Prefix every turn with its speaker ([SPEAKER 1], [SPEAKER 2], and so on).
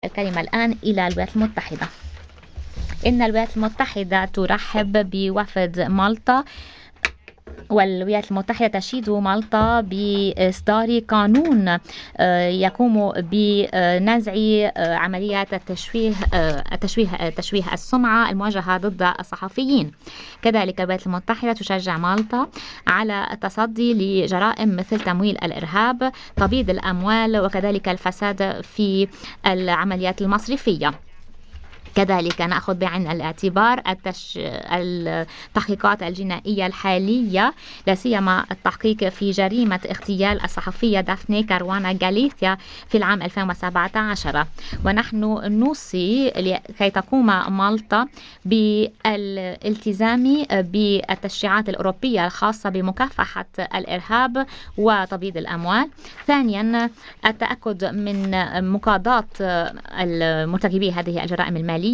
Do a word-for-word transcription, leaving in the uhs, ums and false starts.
[SPEAKER 1] الكلمة الآن إلى الولايات المتحدة. إن الولايات المتحدة ترحب بوفد مالطا، والولايات المتحدة تشيد مالطا بإصدار قانون يقوم بنزع عمليات التشويه التشويه تشويه السمعة الموجهة ضد الصحفيين. كذلك الولايات المتحدة تشجع مالطا على التصدي لجرائم مثل تمويل الإرهاب، تبييض الأموال، وكذلك الفساد في العمليات المصرفية. كذلك نأخذ بعين الاعتبار التش... التحقيقات الجنائية الحالية، لا سيما التحقيق في جريمة اغتيال الصحفية دافني كاروانا غاليثيا في العام ألفين وسبعة عشر. ونحن نوصي كي تقوم مالطا بالالتزام بالتشريعات الأوروبية الخاصة بمكافحة الإرهاب وتبييض الأموال. ثانيا، التأكد من مقاضاة المرتكبي هذه الجرائم المالية